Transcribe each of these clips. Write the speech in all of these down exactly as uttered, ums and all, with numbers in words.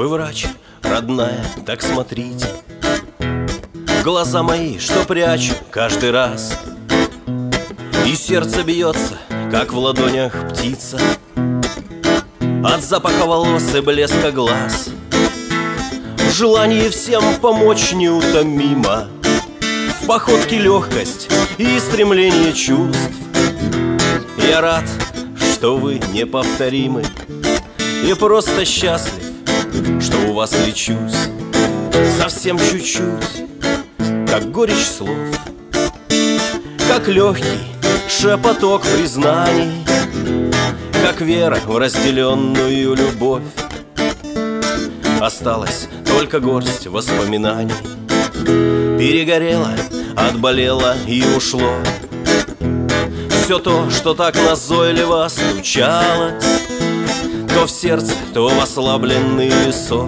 Вы врач, родная, так смотрите в глаза мои, что прячу каждый раз. И сердце бьется, как в ладонях птица, от запаха волос и блеска глаз. В желании всем помочь неутомимо, в походке легкость и стремление чувств. Я рад, что вы неповторимы, и просто счастлив, что у вас лечусь. Совсем чуть-чуть, как горечь слов, как легкий шепоток признаний, как вера в разделенную любовь. Осталась только горсть воспоминаний. Перегорело, отболело и ушло все то, что так назойливо стучалось, то в сердце, то в ослабленный висок.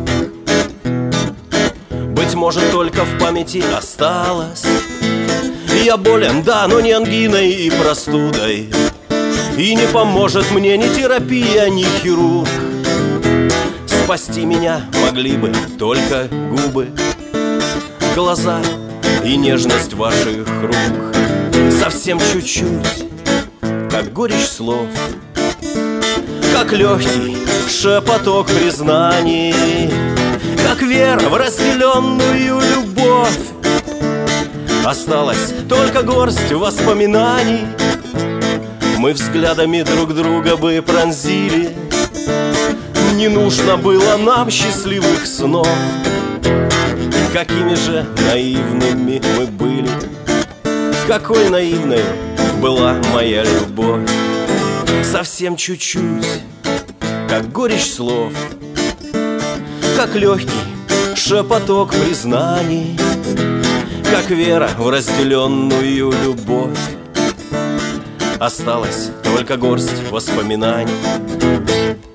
Быть может, только в памяти осталось. Я болен, да, но не ангиной и простудой, и не поможет мне ни терапия, ни хирург. Спасти меня могли бы только губы, глаза и нежность ваших рук. Совсем чуть-чуть, как горечь слов, как легкий шепоток признаний, как вера в разделенную любовь. Осталась только горсть воспоминаний. Мы взглядами друг друга бы пронзили, не нужно было нам счастливых снов. Какими же наивными мы были, какой наивной была моя любовь. Совсем чуть-чуть, как горечь слов, как легкий шепоток признаний, как вера в разделенную любовь. Осталась только горсть воспоминаний.